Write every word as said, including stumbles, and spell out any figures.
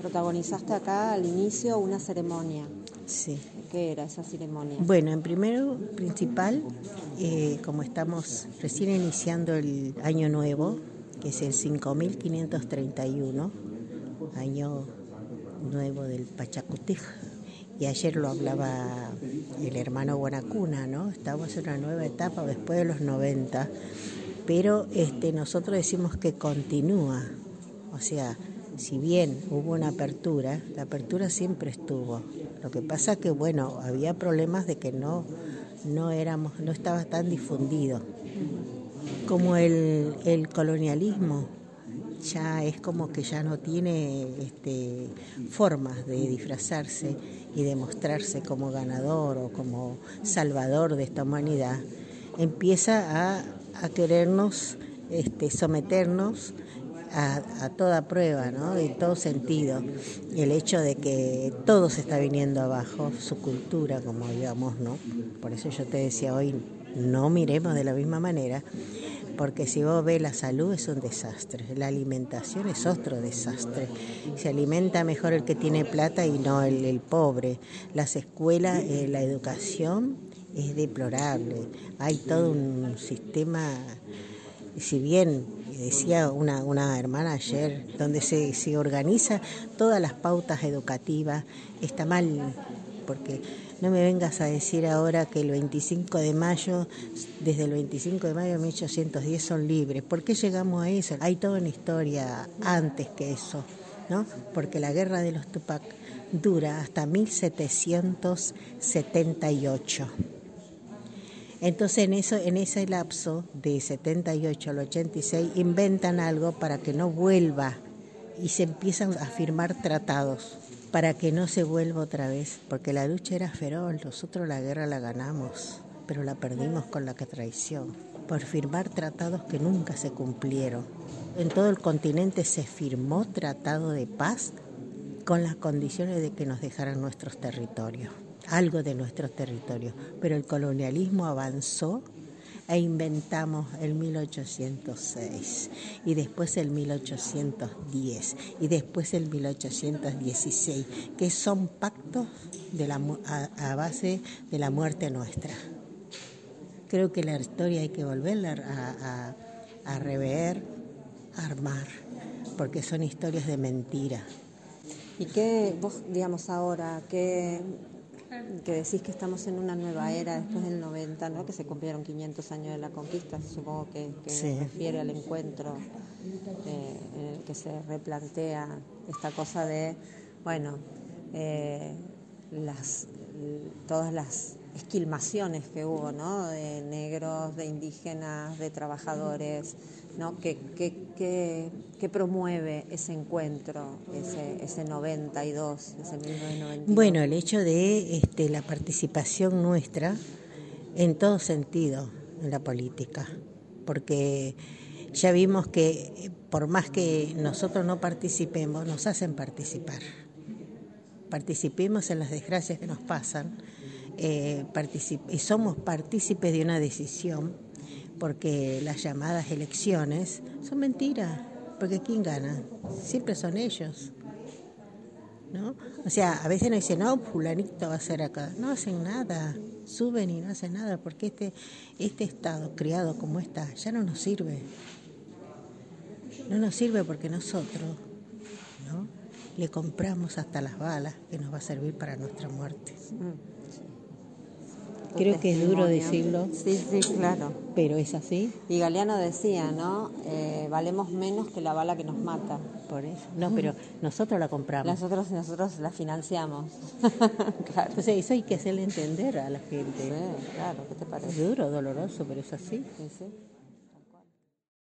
protagonizaste acá al inicio una ceremonia. Sí. ¿Qué era esa ceremonia? Bueno, en primero principal, eh, como estamos recién iniciando el año nuevo, que es el cinco mil quinientos treinta y uno, año nuevo del Pachacutej, y ayer lo hablaba el hermano Guanacuna, ¿no? Estamos en una nueva etapa después de los noventa, pero este, nosotros decimos que continúa, o sea, si bien hubo una apertura, la apertura siempre estuvo. Lo que pasa que, bueno, había problemas de que no, no éramos, no estaba tan difundido. Como el, el colonialismo ya es como que ya no tiene este, formas de disfrazarse y de mostrarse como ganador o como salvador de esta humanidad, empieza a, a querernos este, someternos A, a toda prueba, ¿no? En todo sentido. El hecho de que todo se está viniendo abajo, su cultura, como digamos, ¿no? Por eso yo te decía hoy, no miremos de la misma manera, porque si vos ves la salud es un desastre, la alimentación es otro desastre. Se alimenta mejor el que tiene plata y no el, el pobre. Las escuelas, eh, la educación es deplorable. Hay todo un sistema, si bien decía una, una hermana ayer, donde se, se organiza todas las pautas educativas, está mal, porque no me vengas a decir ahora que el veinticinco de mayo, desde el veinticinco de mayo de mil ochocientos diez son libres. ¿Por qué llegamos a eso? Hay toda una historia antes que eso, ¿no? Porque la guerra de los Tupac dura hasta mil setecientos setenta y ocho. Entonces en eso, en ese lapso de setenta y ocho al ochenta y seis inventan algo para que no vuelva y se empiezan a firmar tratados para que no se vuelva otra vez, porque la lucha era feroz, nosotros la guerra la ganamos, pero la perdimos con la traición, por firmar tratados que nunca se cumplieron. En todo el continente se firmó tratado de paz con las condiciones de que nos dejaran nuestros territorios, algo de nuestros territorios, pero el colonialismo avanzó e inventamos el mil ochocientos seis y después el mil ochocientos diez y después el mil ochocientos dieciséis, que son pactos de la, a, a base de la muerte nuestra. Creo que la historia hay que volverla a, a, a rever, a armar, porque son historias de mentira. ¿Y qué, vos, digamos, ahora, qué, que decís que estamos en una nueva era después del noventa, ¿no? Que se cumplieron quinientos años de la conquista, supongo que, que sí. Refiere al encuentro eh, en el que se replantea esta cosa de, bueno, eh, las, todas las esquilmaciones que hubo, ¿no? De negros, de indígenas, de trabajadores, ¿no? Que, que, que, que promueve ese encuentro, ese, ese noventa y dos, ese mil novecientos noventa y dos. Bueno, el hecho de este, la participación nuestra en todo sentido en la política, porque ya vimos que por más que nosotros no participemos, nos hacen participar. Participemos en las desgracias que nos pasan, eh, particip- y somos partícipes de una decisión, porque las llamadas elecciones son mentiras, porque ¿quién gana? Siempre son ellos, ¿no? O sea, a veces nos dicen, no, fulanito va a ser acá. No hacen nada, suben y no hacen nada, porque este, este Estado criado como está ya no nos sirve. No nos sirve porque nosotros, ¿no?, le compramos hasta las balas que nos va a servir para nuestra muerte. Mm. Creo que es duro decirlo. Sí, sí, claro. Pero es así. Y Galeano decía, ¿no? Eh, valemos menos que la bala que nos mata. Por eso. No, pero nosotros la compramos. Nosotros, nosotros la financiamos. Claro. O sea, eso hay que hacerle entender a la gente. Sí, claro. ¿Qué te parece? Es duro, doloroso, pero es así. Sí, sí.